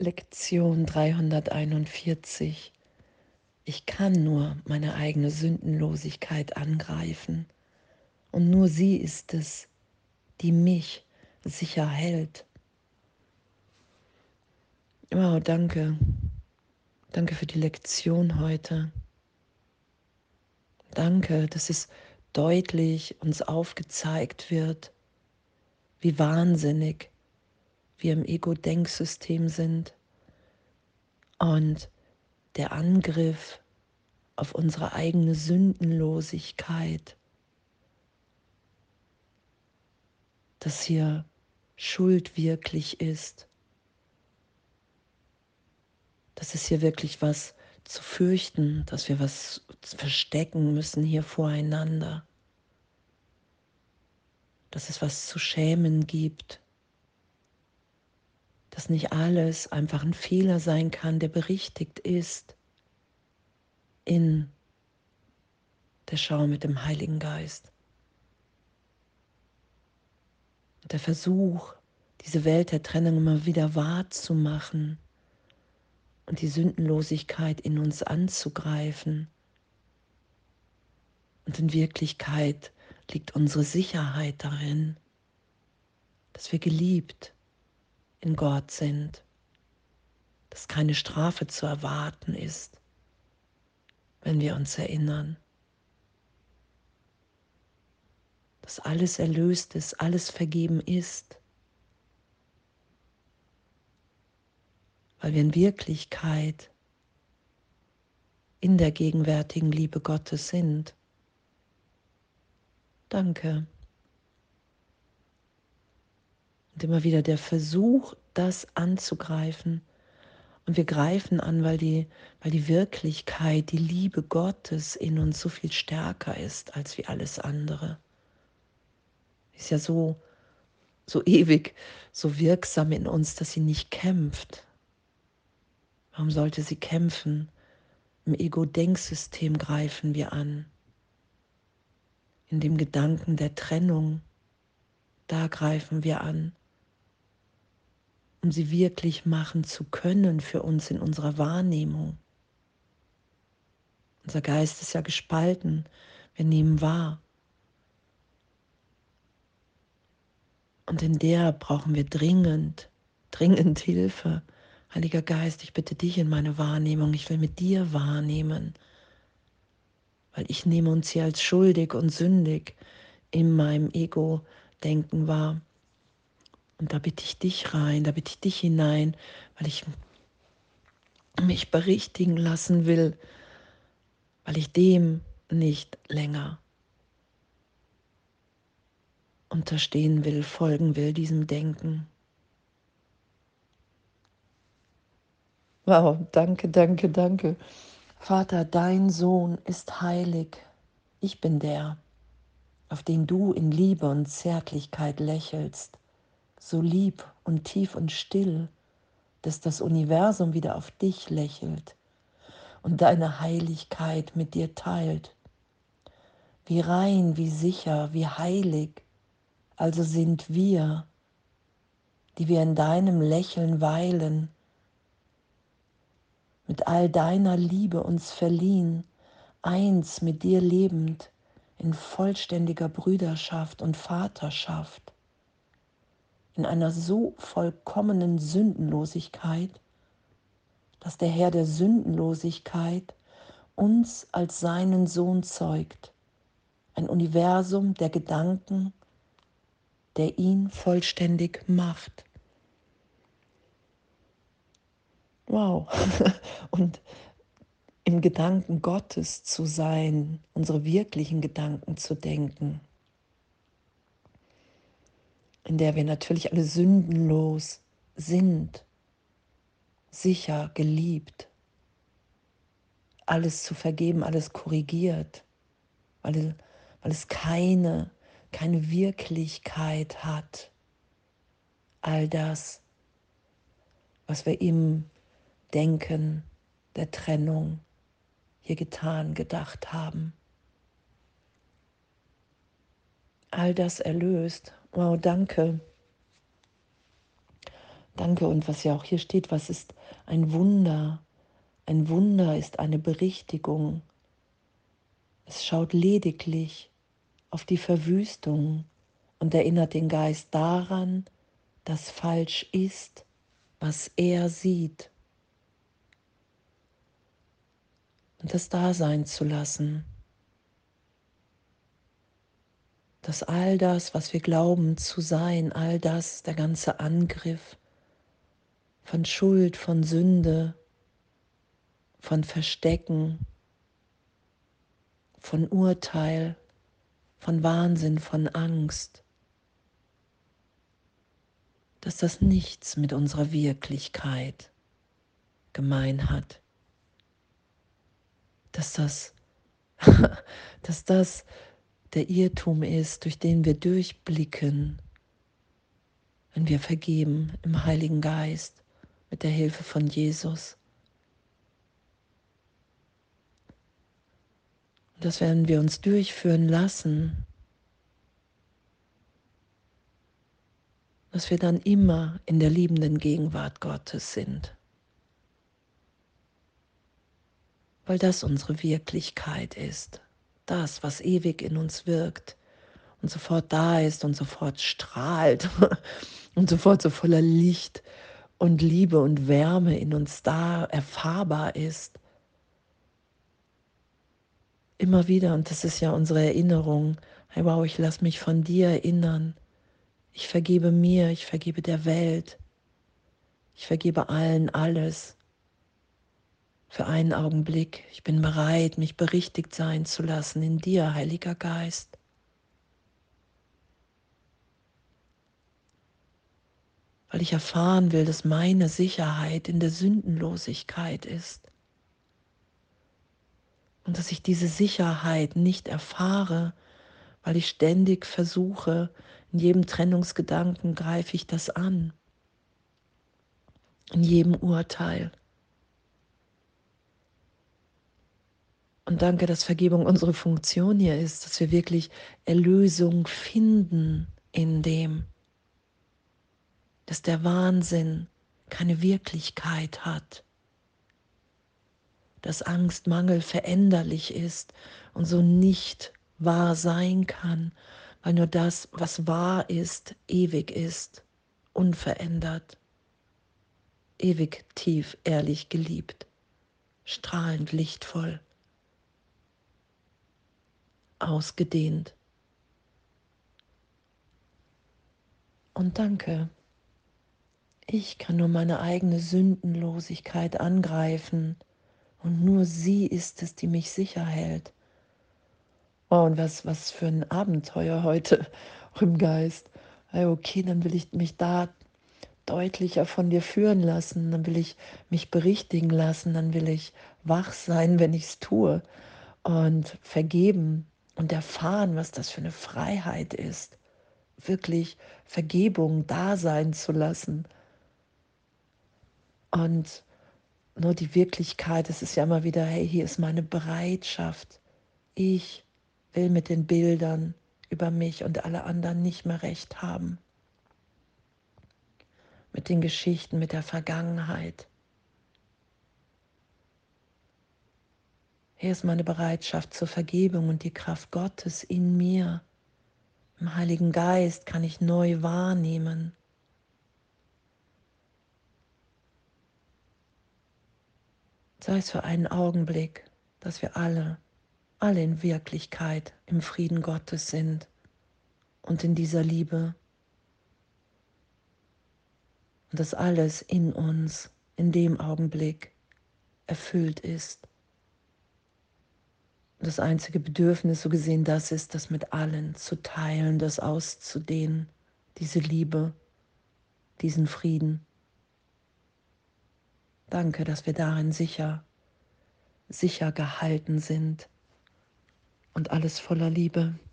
Lektion 341. Ich kann nur meine eigene Sündenlosigkeit angreifen und nur sie ist es, die mich sicher hält. Wow, danke. Danke für die Lektion heute. Danke, dass es deutlich uns aufgezeigt wird, wie wahnsinnig wir im Ego-Denksystem sind und der Angriff auf unsere eigene Sündenlosigkeit, dass hier Schuld wirklich ist, dass es hier wirklich was zu fürchten, dass wir was verstecken müssen hier voreinander, dass es was zu schämen gibt, dass nicht alles einfach ein Fehler sein kann, der berichtigt ist in der Schau mit dem Heiligen Geist. Und der Versuch, diese Welt der Trennung immer wieder wahrzumachen und die Sündenlosigkeit in uns anzugreifen. Und in Wirklichkeit liegt unsere Sicherheit darin, dass wir geliebt in Gott sind, dass keine Strafe zu erwarten ist, wenn wir uns erinnern, dass alles erlöst ist, alles vergeben ist, weil wir in Wirklichkeit in der gegenwärtigen Liebe Gottes sind. Danke. Und immer wieder der Versuch, das anzugreifen. Und wir greifen an, weil die Wirklichkeit, die Liebe Gottes in uns so viel stärker ist als wie alles andere. Ist ja so ewig, so wirksam in uns, dass sie nicht kämpft. Warum sollte sie kämpfen? Im Ego-Denksystem greifen wir an. In dem Gedanken der Trennung, da greifen wir an, um sie wirklich machen zu können für uns in unserer Wahrnehmung. Unser Geist ist ja gespalten. Wir nehmen wahr. Und in der brauchen wir dringend Hilfe. Heiliger Geist, ich bitte dich in meine Wahrnehmung. Ich will mit dir wahrnehmen, weil ich nehme uns hier als schuldig und sündig in meinem Ego-Denken wahr. Und da bitte ich dich rein, da bitte ich dich hinein, weil ich mich berichtigen lassen will, weil ich dem nicht länger unterstehen will, folgen will, diesem Denken. Wow, danke, danke, danke. Vater, dein Sohn ist heilig. Ich bin der, auf den du in Liebe und Zärtlichkeit lächelst, so lieb und tief und still, dass das Universum wieder auf dich lächelt und deine Heiligkeit mit dir teilt. Wie rein, wie sicher, wie heilig, also sind wir, die wir in deinem Lächeln weilen, mit all deiner Liebe uns verliehen, eins mit dir lebend, in vollständiger Brüderschaft und Vaterschaft, in einer so vollkommenen Sündenlosigkeit, dass der Herr der Sündenlosigkeit uns als seinen Sohn zeugt, ein Universum der Gedanken, der ihn vollständig macht. Wow. Und im Gedanken Gottes zu sein, unsere wirklichen Gedanken zu denken, in der wir natürlich alle sündenlos sind, sicher, geliebt, alles zu vergeben, alles korrigiert, weil es keine Wirklichkeit hat. All das, was wir im Denken der Trennung hier getan, gedacht haben. All das erlöst. Wow, danke. Danke, und was ja auch hier steht, was ist ein Wunder? Ein Wunder ist eine Berichtigung. Es schaut lediglich auf die Verwüstung und erinnert den Geist daran, dass falsch ist, was er sieht, und das da sein zu lassen, dass all das, was wir glauben zu sein, all das, der ganze Angriff von Schuld, von Sünde, von Verstecken, von Urteil, von Wahnsinn, von Angst, dass das nichts mit unserer Wirklichkeit gemein hat, dass das, dass das der Irrtum ist, durch den wir durchblicken, wenn wir vergeben im Heiligen Geist mit der Hilfe von Jesus. Und das werden wir uns durchführen lassen, dass wir dann immer in der liebenden Gegenwart Gottes sind, weil das unsere Wirklichkeit ist, das, was ewig in uns wirkt und sofort da ist und sofort strahlt und sofort so voller Licht und Liebe und Wärme in uns da erfahrbar ist. Immer wieder, und das ist ja unsere Erinnerung, hey wow, ich lasse mich von dir erinnern. Ich vergebe mir, ich vergebe der Welt, ich vergebe allen alles. Für einen Augenblick, ich bin bereit, mich berichtigt sein zu lassen in dir, Heiliger Geist. Weil ich erfahren will, dass meine Sicherheit in der Sündenlosigkeit ist. Und dass ich diese Sicherheit nicht erfahre, weil ich ständig versuche, in jedem Trennungsgedanken greife ich das an, in jedem Urteil. Und danke, dass Vergebung unsere Funktion hier ist, dass wir wirklich Erlösung finden in dem, dass der Wahnsinn keine Wirklichkeit hat, dass Angst, Mangel veränderlich ist und so nicht wahr sein kann, weil nur das, was wahr ist, ewig ist, unverändert, ewig tief, ehrlich geliebt, strahlend lichtvoll, ausgedehnt. Und danke, ich kann nur meine eigene Sündenlosigkeit angreifen, und nur sie ist es, die mich sicher hält. Oh, und was für ein Abenteuer heute auch im Geist. Okay, dann will ich mich da deutlicher von dir führen lassen, dann will ich mich berichtigen lassen, dann will ich wach sein, wenn ich es tue, und vergeben und erfahren, was das für eine Freiheit ist, wirklich Vergebung da sein zu lassen. Und nur die Wirklichkeit, es ist ja immer wieder, hey, hier ist meine Bereitschaft. Ich will mit den Bildern über mich und alle anderen nicht mehr recht haben. Mit den Geschichten, mit der Vergangenheit. Hier ist meine Bereitschaft zur Vergebung und die Kraft Gottes in mir. Im Heiligen Geist kann ich neu wahrnehmen. Sei es für einen Augenblick, dass wir alle in Wirklichkeit im Frieden Gottes sind und in dieser Liebe. Und dass alles in uns in dem Augenblick erfüllt ist. Das einzige Bedürfnis, so gesehen, das ist, das mit allen zu teilen, das auszudehnen, diese Liebe, diesen Frieden. Danke, dass wir darin sicher gehalten sind und alles voller Liebe.